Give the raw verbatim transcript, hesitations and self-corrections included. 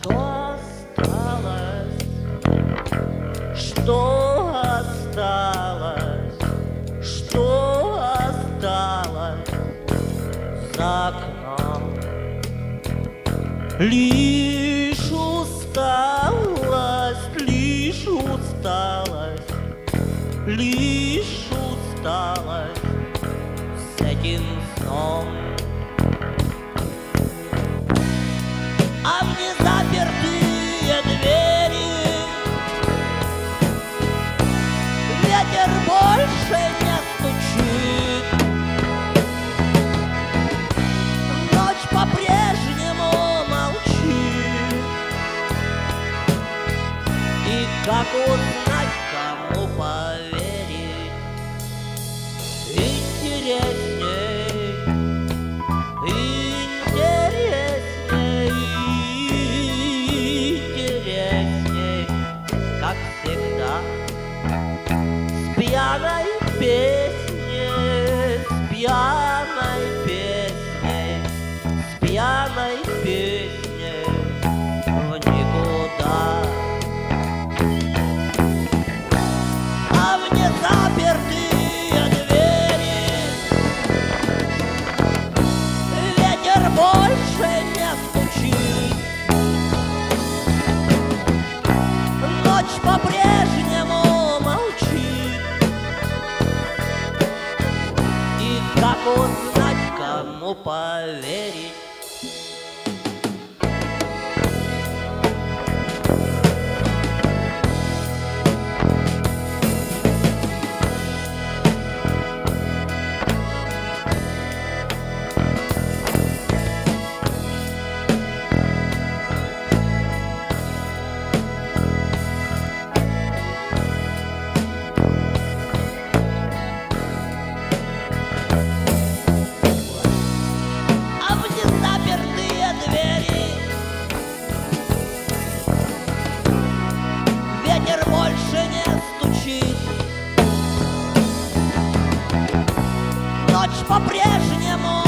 Что осталось? Что осталось? Что осталось за окном? Лишь усталость, лишь усталость, лишь усталость с этим сном. А в незапертые двери ветер больше не стучит. Ночь по-прежнему молчит. И как узнать, кому поверить? Интересней, интересней, интересней, как всегда, с пьяной песней, с пьяной песней, с пьяной песней в никуда. А в незапертые двери ветер больше не стучит. Ночь по-прежнему молчит. И как узнать, кому поверить? Ветер больше не стучит. Ночь по-прежнему